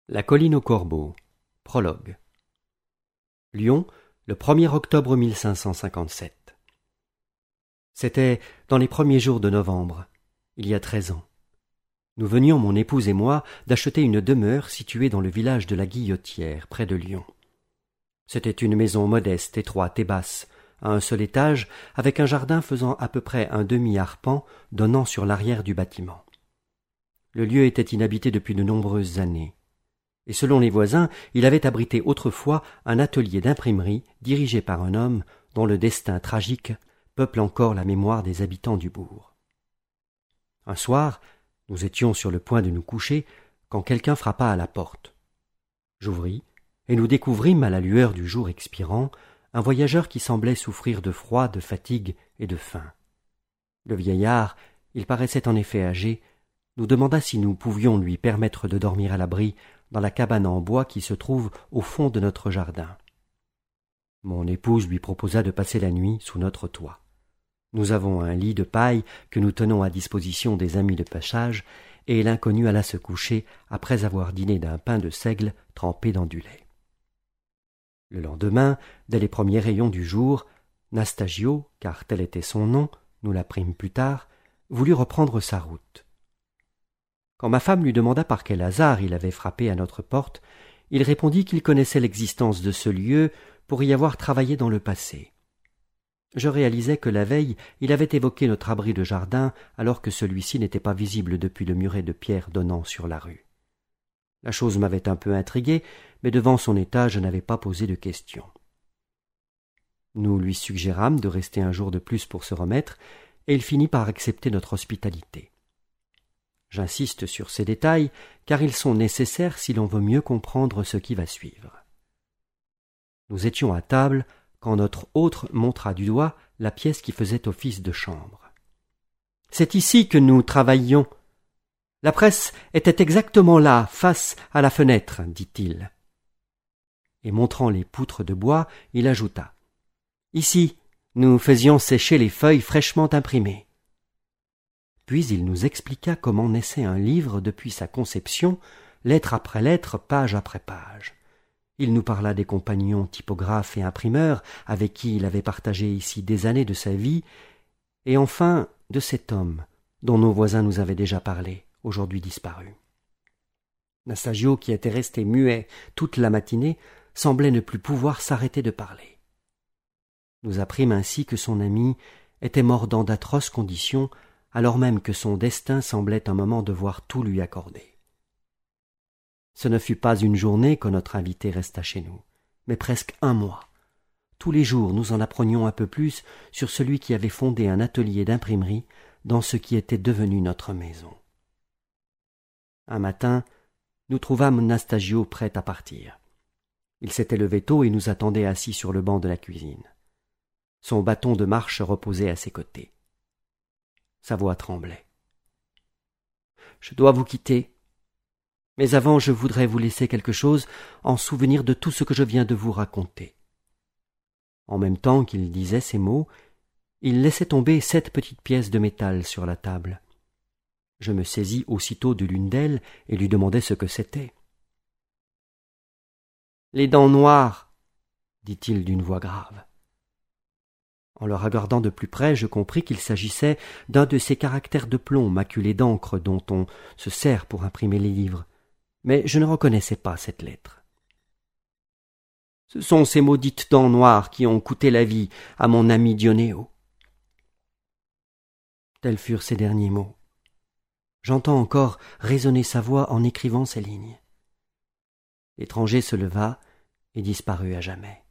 La colline aux corbeaux. Prologue. Lyon, le 1er octobre 1557. C'était dans les premiers jours de novembre, il y a 13 ans. Nous venions, mon épouse et moi, d'acheter une demeure située dans le village de la Guillotière, près de Lyon. C'était une maison modeste, étroite et basse, à un seul étage, avec un jardin faisant à peu près un demi-arpent donnant sur l'arrière du bâtiment. Le lieu était inhabité depuis de nombreuses années. Et selon les voisins, il avait abrité autrefois un atelier d'imprimerie dirigé par un homme dont le destin tragique peuple encore la mémoire des habitants du bourg. Un soir, nous étions sur le point de nous coucher quand quelqu'un frappa à la porte. J'ouvris, et nous découvrîmes à la lueur du jour expirant un voyageur qui semblait souffrir de froid, de fatigue et de faim. Le vieillard, il paraissait en effet âgé, nous demanda si nous pouvions lui permettre de dormir à l'abri dans la cabane en bois qui se trouve au fond de notre jardin. Mon épouse lui proposa de passer la nuit sous notre toit. Nous avons un lit de paille que nous tenons à disposition des amis de passage, et l'inconnu alla se coucher après avoir dîné d'un pain de seigle trempé dans du lait. Le lendemain, dès les premiers rayons du jour, Nastagio, car tel était son nom, nous l'apprîmes plus tard, voulut reprendre sa route. Quand ma femme lui demanda par quel hasard il avait frappé à notre porte, il répondit qu'il connaissait l'existence de ce lieu pour y avoir travaillé dans le passé. Je réalisais que la veille, il avait évoqué notre abri de jardin alors que celui-ci n'était pas visible depuis le muret de pierre donnant sur la rue. La chose m'avait un peu intrigué, mais devant son état, je n'avais pas posé de questions. Nous lui suggérâmes de rester un jour de plus pour se remettre, et il finit par accepter notre hospitalité. J'insiste sur ces détails, car ils sont nécessaires si l'on veut mieux comprendre ce qui va suivre. Nous étions à table quand notre hôte montra du doigt la pièce qui faisait office de chambre. « C'est ici que nous travaillions. La presse était exactement là, face à la fenêtre, dit-il. » Et montrant les poutres de bois, il ajouta « Ici, nous faisions sécher les feuilles fraîchement imprimées. » Puis il nous expliqua comment naissait un livre depuis sa conception, lettre après lettre, page après page. Il nous parla des compagnons typographes et imprimeurs avec qui il avait partagé ici des années de sa vie, et enfin de cet homme dont nos voisins nous avaient déjà parlé, aujourd'hui disparu. Nastagio, qui était resté muet toute la matinée, semblait ne plus pouvoir s'arrêter de parler. Nous apprîmes ainsi que son ami était mort dans d'atroces conditions, alors même que son destin semblait un moment devoir tout lui accorder. Ce ne fut pas une journée que notre invité resta chez nous, mais presque un mois. Tous les jours nous en apprenions un peu plus sur celui qui avait fondé un atelier d'imprimerie dans ce qui était devenu notre maison. Un matin, nous trouvâmes Nastagio prêt à partir. Il s'était levé tôt et nous attendait assis sur le banc de la cuisine. Son bâton de marche reposait à ses côtés. Sa voix tremblait. « Je dois vous quitter. Mais avant, je voudrais vous laisser quelque chose en souvenir de tout ce que je viens de vous raconter. » En même temps qu'il disait ces mots, il laissait tomber 7 petites pièces de métal sur la table. Je me saisis aussitôt de l'une d'elles et lui demandai ce que c'était. « Les dents noires, » dit-il d'une voix grave. En le regardant de plus près, je compris qu'il s'agissait d'un de ces caractères de plomb maculés d'encre dont on se sert pour imprimer les livres, mais je ne reconnaissais pas cette lettre. « Ce sont ces maudites dents noires qui ont coûté la vie à mon ami Dionéo. » Tels furent ses derniers mots. J'entends encore résonner sa voix en écrivant ces lignes. L'étranger se leva et disparut à jamais.